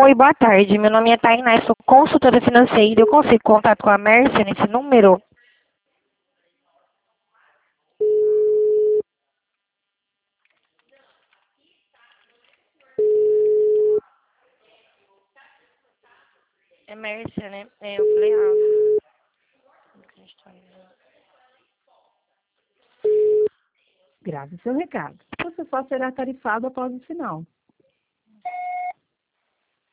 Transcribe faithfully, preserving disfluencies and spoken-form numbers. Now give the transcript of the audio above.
Oi, boa tarde. Meu nome é Tainá, sou consultora financeira. Eu consigo contato com a Mércia nesse número? É Mércia, né? É, eu falei, ah. Grave seu recado. Você só será tarifado após o sinal.